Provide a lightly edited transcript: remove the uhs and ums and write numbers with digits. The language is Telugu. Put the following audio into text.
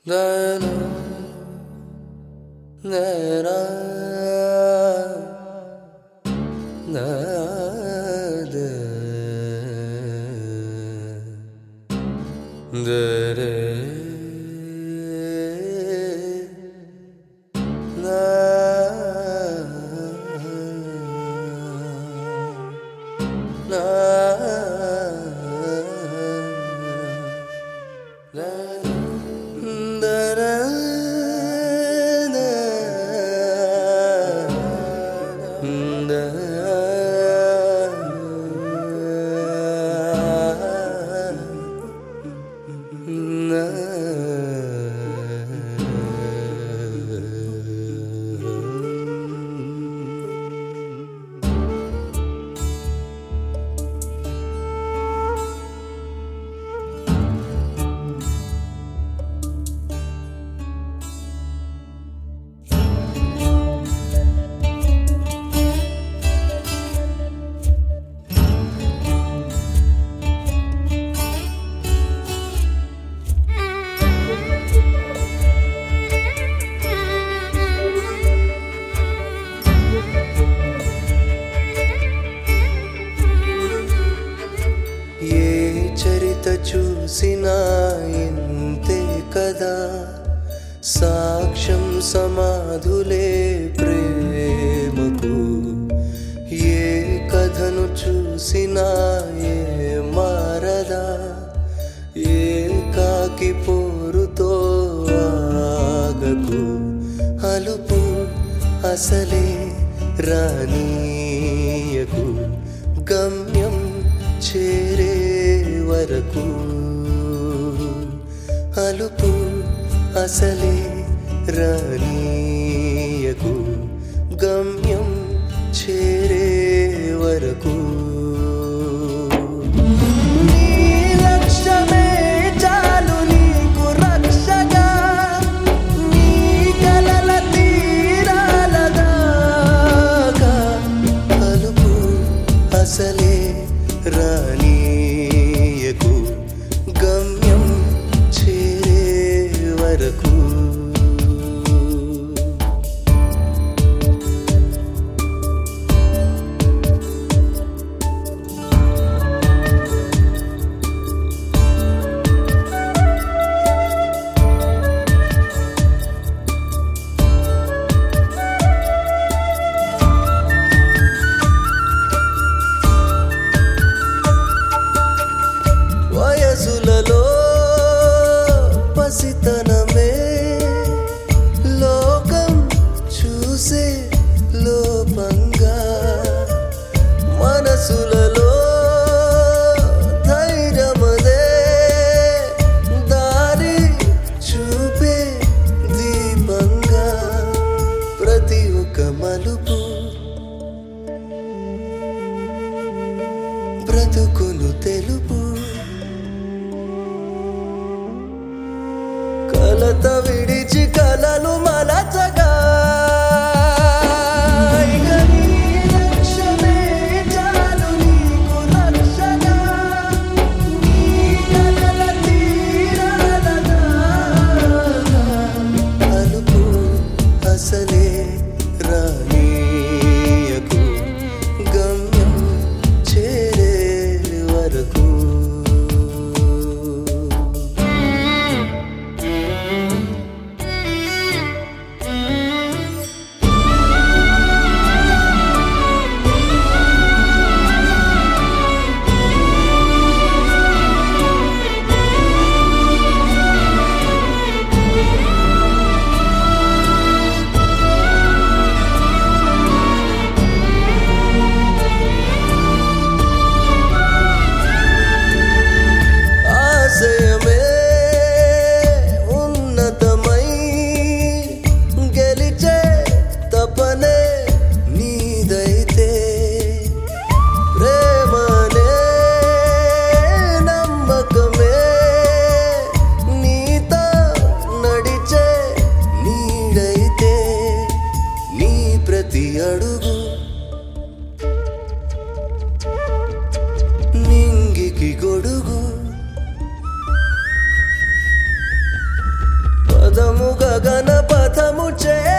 చూసినా ఇంతే కదా సాక్ష్యం సమాధులే ప్రేమకు ఏ కథను చూసినా ఏ మారదా ఏకాకి పోరుతో ఆగకు అలుపు అసలే రానీయకు గమ్యం చేరే వరకు అలుపు అసలే రానీయకు గమ్యం చేరే వరకు నీ లక్ష్యమే చాలు నీకు రక్షగా నీ కలల తీరాల దాకా అలుపు అసలే రానీయకు గమ్యం చేరే వరకు వయసులలో పసితనమే లోకం చూసే లోపంగా మనసులలో ధైర్యమదే దారి చూపే దీపంగా ప్రతి ఒక్క మలుపు బ్రతుకును తెలుపు కలత విడిచి కలలు మలచగా ఇక నీ లక్ష్యమే చాలు నీకు రక్షగా నీ కలల తీరాల దాకా అలుపు అసలే రానీయకు గమ్యం చేరే వరకు చేరే